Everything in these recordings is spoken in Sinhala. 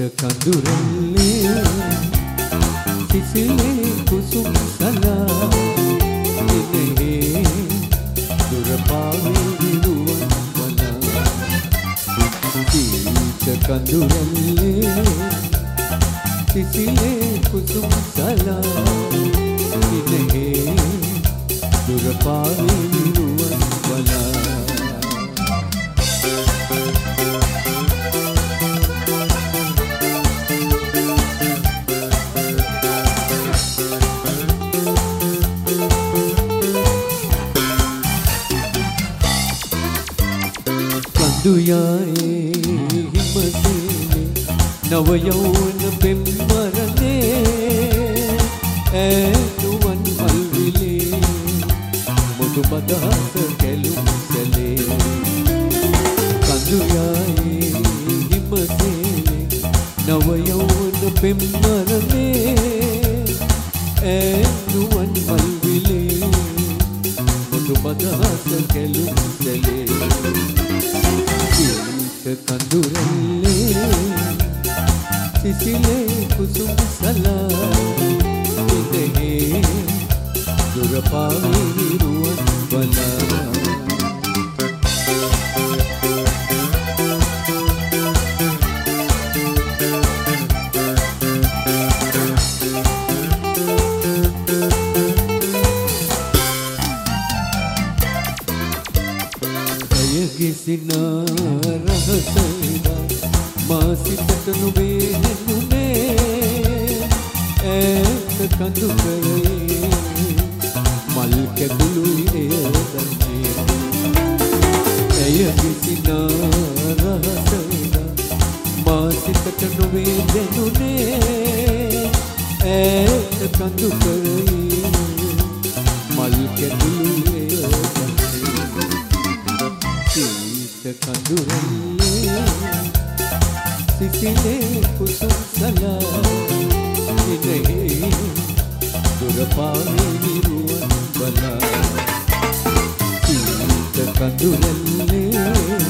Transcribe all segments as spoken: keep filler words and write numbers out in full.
කඳුරල්ලේ සිසිලේ කුසුම් සලා ඉනෙහි දුර පාවේ විරුවන් වලා සීත කඳුරල්ලේ සිසිලේ කුසුම් සලා ඉනෙහි දුර පාවේ විරුවන් වලා දුයායේ හිමසේනේ නව යෞවන පෙම්වරනේ ඈනුවන් මල්විලේ මුතු බදහස කැලුම් සැලේ කඳුයායේ හිමසේනේ නව යෞවන පෙම්වරනේ ඈනුවන් මල්විලේ මුතු බදහස කැලුම් සැලේ කඳුරල්ලේ සිසිලේ කුසුම් සලා ඉනෙහි දුර පාවේ විරුවන් වලා කිසිනා රහසයිදා මා සිතට නොවේ හෙනුනේ ඈත කඳු කරේ මල් කැකුළුයි එය දන්නේ ඇය කිසිනා රහසයිදා මා සිතට නොවේ හෙනුනේ ඈත කඳු කරේ මල් කැකුළුයි එය කඳුරල්ලේ සිසිලේ කුසුම් සලා ඉනෙහි දුර පාවේ විරුවන් වලා සීත කඳුරල්ලේ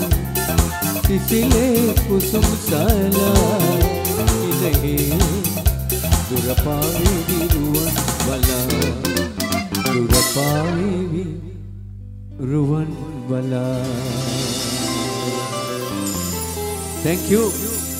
සිසිලේ කුසුම් සලා ඉනෙහි දුර පාවේ විරුවන් වලා දුර පාවේ විරුවන් වලා. Thank you.